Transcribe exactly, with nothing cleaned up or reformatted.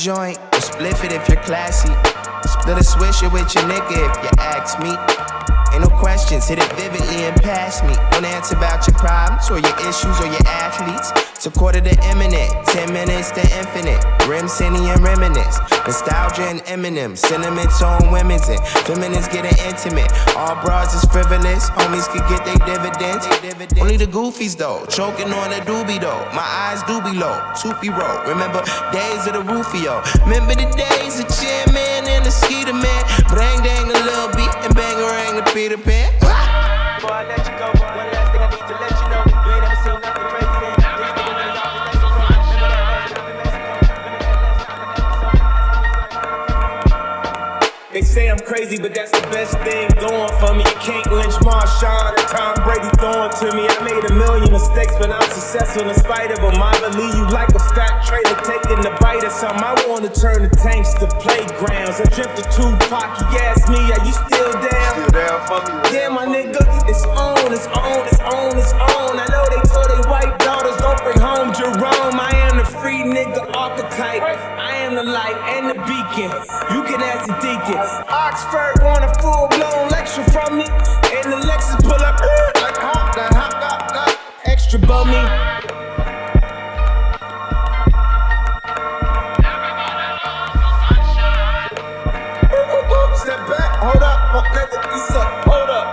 joint, or spliff it if you're classy. Split a swisher with your nigga if you ask me. Ain't no questions, hit it vividly and pass me. Don't answer about your problems or your issues or your athletes. It's a quarter to imminent, ten minutes to infinite. Rim, Cindy, and reminisce. Nostalgia and Eminem, sentiments on women's and feminists getting intimate. All broads is frivolous, homies could get their dividends. Only the goofies though, choking on a doobie though. My eyes do be low, toopy roll. Remember days of the Rufio. Remember the days of Chairman and the Skeeter Man. Bang dang a little beat and bangarang the Peter Pan. Before I let you go, one last thing I need to let you know. You ain't never seen nothing crazy than this nigga when it's off his Mexico. Remember that last time in Mexico? They say I'm crazy, but that's the best thing going for me. You can't lynch Marshawn and Tom Brady throwing to me. I made a million mistakes, but I'm successful in spite of them. I believe you like a fat trader taking a bite of something. I want to turn the tanks to playgrounds. I dreamt of Tupac, he asked me, are you still down? Still down for me? Yeah, my nigga, it's on, it's on, it's on, it's on. I know they told they white daughters don't bring home Jerome. I am the free nigga archetype. I am the light and the beacon. You can ask the deacon. Oxford want a full-blown lecture from me. And the Lexus pull up like hop, like hop, hop, hop. Extra bummy. Step back, hold up, oh, let it ease up, hold up.